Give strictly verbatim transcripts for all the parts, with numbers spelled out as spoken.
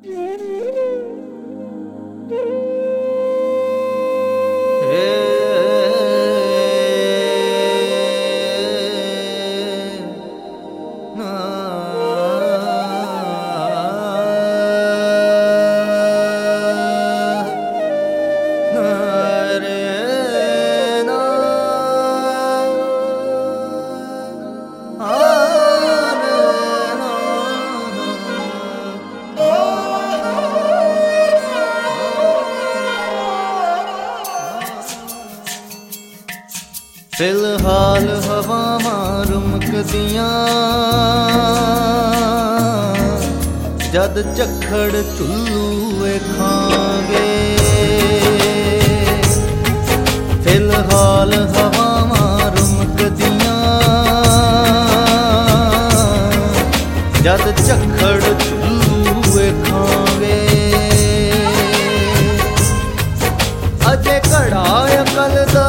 फिलहाल हवावां रुमकदियां जद झक्खड़ चुल्लू वेखांगे। फिलहाल हवावां रुमकदियां जद झक्खड़ चुल्लू वेखांगे। अजे घड़ा अकल दा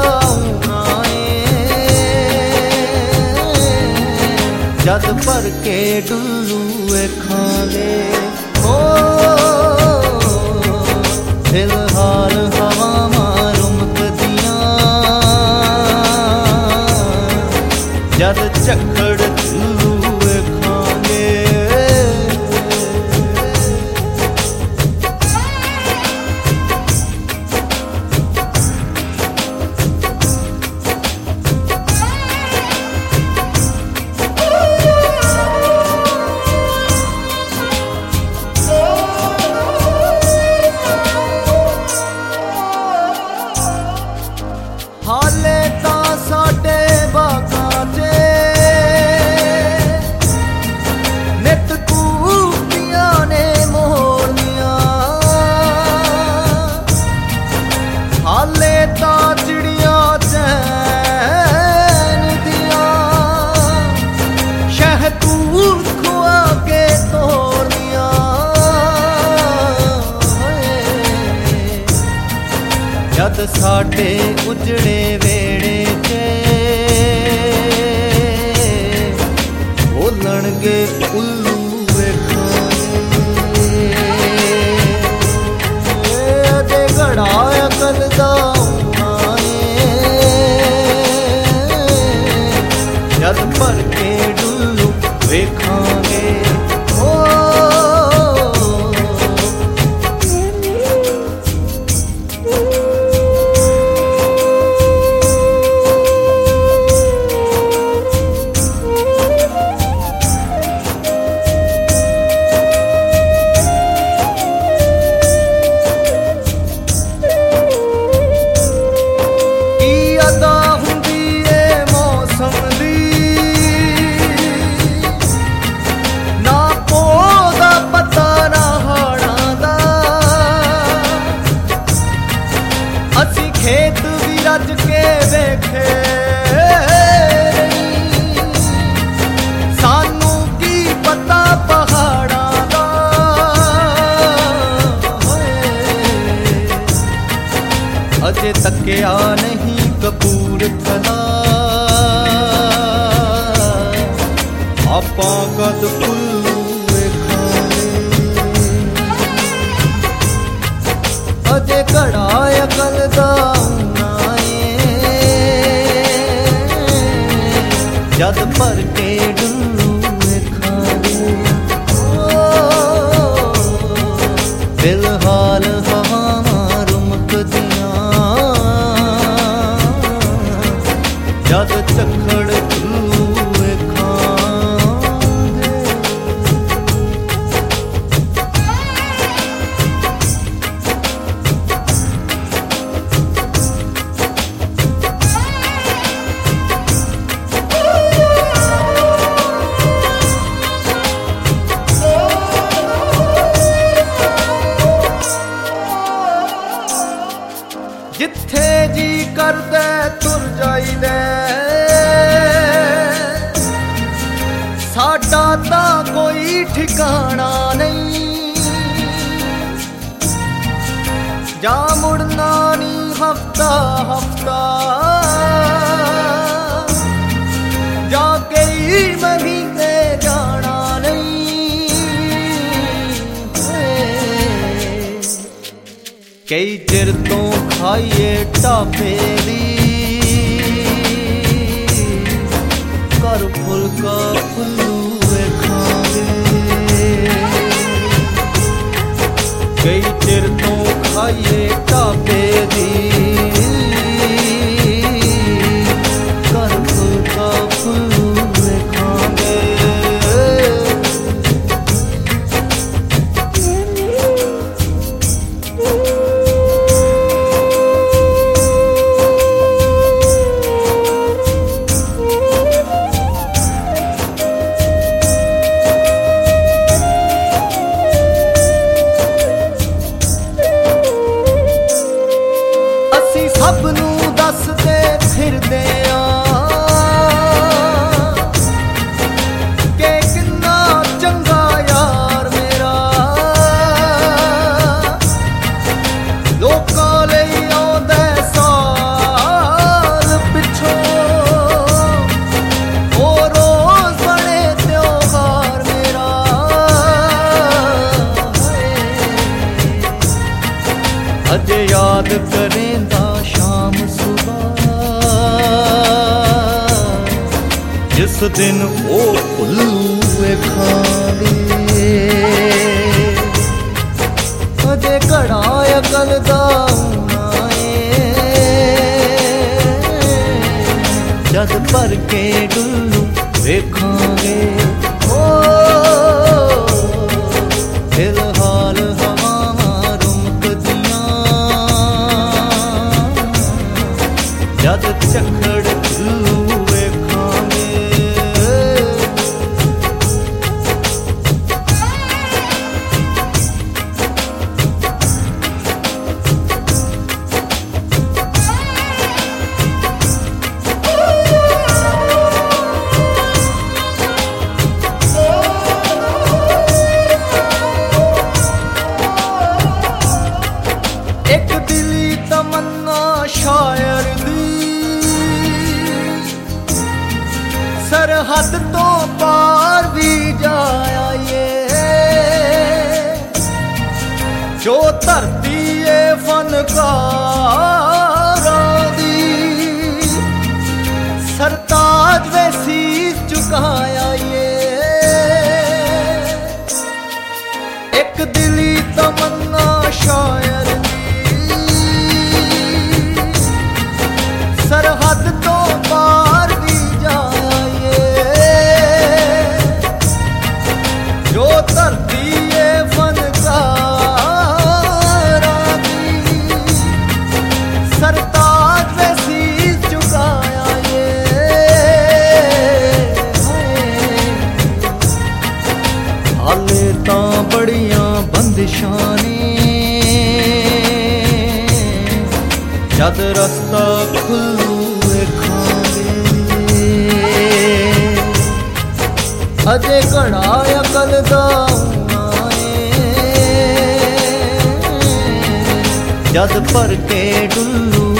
जद भर के डुल्लू वेखांगे। ओ फिलहाल हवावां रुमकदियां जद झक्खड़ चुल्लू वेखांगे। हाले तां साडे बागां च नित कूकियां ने मोरनियां। हाले तां चिड़ियां चैन दियां शहतूत खुआ के तोरनियां। जद साडे उजड़े वेड़े च बोलणगे उल्लू वेखांगे। अजे घड़ा अकल दा जद भर के डुल्लू वेखांगे। खेत भी रज के वेखे सानू की पता पहाड़ां दा। अजे तकिया नहीं कपूरथला आपां कद उल्लू वेखांगे। अजे घड़ा अकल दा जद भर के डुल्लू वेखांगे। फिलहाल हवावां रुमकदियां जद झक्खड़ चुल्लू वेखांगे। जिथे जी करदे तुर जाईदे साडा तां कोई ठिकाना नहीं। जा मुड़ना नी हफ्ता हफ्ता जा कई महीने जाना नहीं। ਕਈ ਚਿਰ ਤੋਂ ਖਾਈਏ ਢਾਬੇ ਦੀ ਘਰ ਫੁਲਕਾ ਫੁੱਲੂ ਵੇਖਾਂਗੇ। ਕਈ ਚਿਰ ਤੋਂ ਖਾਈਏ ਢਾਬੇ ਦੀ ਘਰ ਫੁਲਕਾ ਫੁੱਲੂ ਵੇਖਾਂਗੇ। ਸਭ ਨੂੰ ਦੱਸਦੇ ਫਿਰਦੇ ਆਂ ਕਿ ਕਿੰਨਾ ਚੰਗਾ ਯਾਰ ਮੇਰਾ, ਲੋਕਾਂ ਲਈ ਆਉਂਦਾ ਸਾਲ ਪਿੱਛੋਂ, ਉਹ ਰੋਜ਼ ਬਣੇ ਤਿਉਹਾਰ ਮੇਰਾ। ਅਜੇ ਯਾਦ ਕਰੇਂਦਾ ਸ਼ਾਮ ਸੁਬਹ ਜਿਸ ਦਿਨ ਉਹ ਭੁੱਲੂ ਵੇਖਾਂਗੇ। ਅਜੇ ਘੜਾ ਅਕਲ ਦਾ ਆਉਣਾ ਏ ਜਦ ਭਰ ਕੇ ਡੁੱਲੂ ਵੇਖਾਂਗੇ। ਓ ਫਿਲਹਾਲ ਹਵਾਵਾਂ ਰੁਮਕਦੀਆਂ ਜਦ ਝੱਖੜ ਝੁੱਲੂ ਵੇਖਾਂਗੇ। ਇੱਕ ਦਿਲੀ ਤਮੰਨਾ ਸ਼ਾਇਰ ਸਰਹੱਦ ਤੋਂ ਪਾਰ ਵੀ ਜਾ ਆਈਏ, ਜੋ ਧਰਤੀ ਏ ਫਨਕਾਰਾਂ ਦੀ ਸਰਤਾਜ ਵੇ ਸੀਸ ਝੁਕਾ ਆਈਏ। ਇੱਕ ਦਿਲੀ ਤਮੰਨਾ ਸ਼ਾਇਰ ਸਰਹੱਦ ਤੋਂ ਪਾਰ ਵੀ ਜਾ ਆਈਏ, ਜੋ ਧਰਤੀ ਏ ਫਨਕਾਰਾਂ ਦੀ ਸਰਤਾਜ ਵੇ ਸੀਸ ਝੁਕਾ ਆਈਏ। ਹਾਲੇ ਤਾਂ ਬੜੀਆਂ ਬੰਦਿਸ਼ਾਂ ਨੇ ਜਦ ਰਸਤਾ ਖੁੱਲੂ ਵੇਖਾਂਗੇ। ਅਜੇ ਘੜਾ ਅਕਲ ਦਾ ਆਉਣਾ ਏ ਜਦ ਭਰ ਕੇ ਡੁੱਲੂ